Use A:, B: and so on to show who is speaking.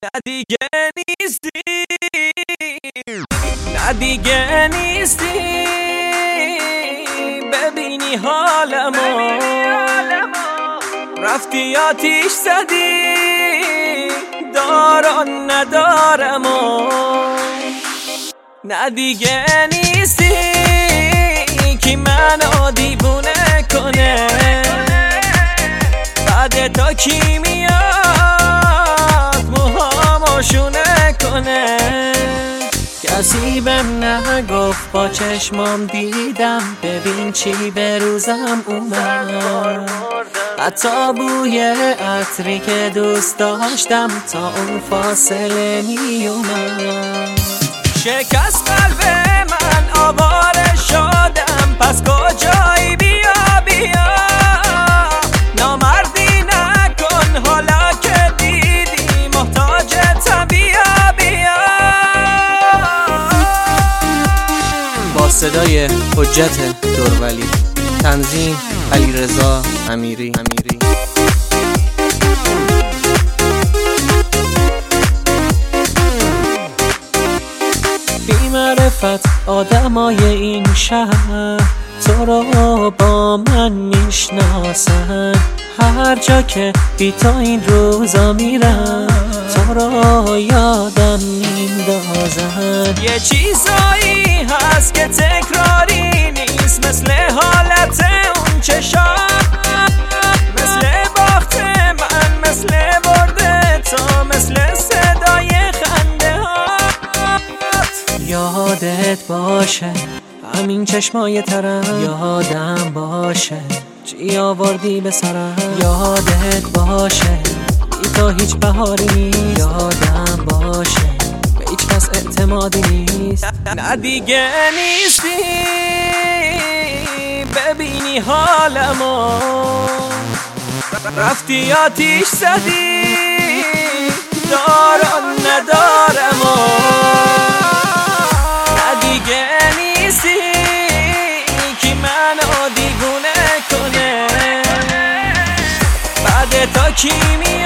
A: نه دیگه نیستی، نه دیگه نیستی، ببینی حالمو رفتی آتیش زدی داران ندارمو. نه دیگه نیستی که منو دیوونه کنه، بعد تا کی میاد موهامو شونه کنه. کسی بهم نگفت با چشمام دیدم، ببین چی به روزم اومد. حتی بوی عطری که دوست داشتم تا اون فاصله می اومد. شکست قلب من آواره شدم، پس کجایی بیا بیا، نامردی نکن حالا که دیدی محتاجتم بیا بیا. با صدای حجت دورولی، تنظیم علیرضا امیری. بی معرفت آدمای این شهر تو رو با من میشناسن، هر جا که بی تو این روزا میرم تو رو یادم میندازن. یه چیزایی هست که تکراری نیست، مثل حالت اون چشام، مثل باخت من، مثل برده تو، مثل صدای خنده هات. یادت باشه همین چشمای ترم، یادم باشه چی آوردی به سرم، یادت باشه بی تو هیچ بهاری نیست، یادم باشه به هیچ کس اعتمادی نیست. نه دیگه نیستی، ببینی حالمو رفتی آتیش زدی داران ندارمو. نه دیگه نیستی که منو دیوونه کنه، بعد تا کی